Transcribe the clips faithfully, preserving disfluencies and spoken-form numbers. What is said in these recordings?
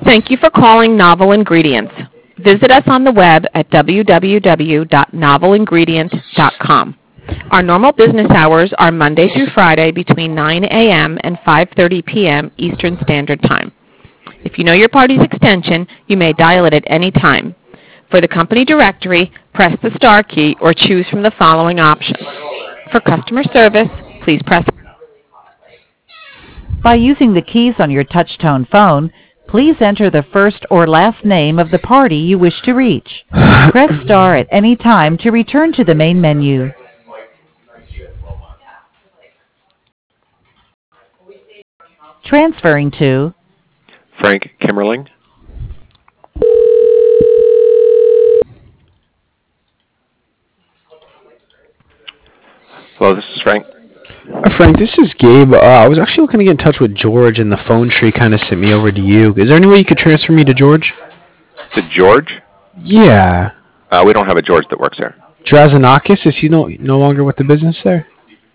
Thank you for calling Novel Ingredients. Visit us on the web at w w w dot novel ingredients dot com. Our normal business hours are Monday through Friday between nine a m and five thirty p m Eastern Standard Time. If you know your party's extension, you may dial it at any time. For the company directory, press the star key or choose from the following options. For customer service, please press. By using the keys on your touch-tone phone, please enter the first or last name of the party you wish to reach. Press star at any time to return to the main menu. Transferring to Frank Kimmerling. Hello, this is Frank. Hi, Frank. This is Gabe. Uh, I was actually looking to get in touch with George, and the phone tree kind of sent me over to you. Is there any way you could transfer me to George? To George? Yeah. Uh, we don't have a George that works there. Drazanakis, is he no, no longer with the business there?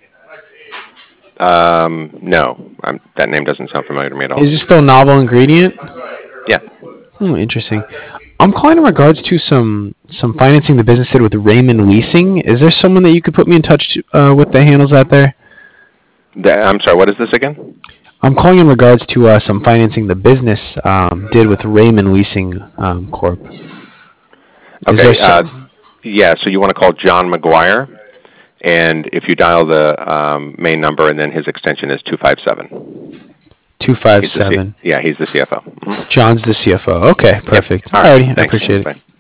Um, no. I'm, that name doesn't sound familiar to me at all. Is it still Novel Ingredient? Yeah. Oh, interesting. I'm calling in regards to some some financing the business did with Raymond Leasing. Is there someone that you could put me in touch to, uh, with that handles that there? The, I'm sorry, what is this again? I'm calling in regards to uh, some financing the business um, did with Raymond Leasing um, Corp. Is Okay, some- uh, yeah, so you want to call John McGuire, and if you dial the um, main number, and then his extension is two five seven. two five seven. Yeah, he's the C F O. Mm-hmm. John's the C F O. Okay, perfect. Yep. All right, Alrighty, I thanks. appreciate it. Bye.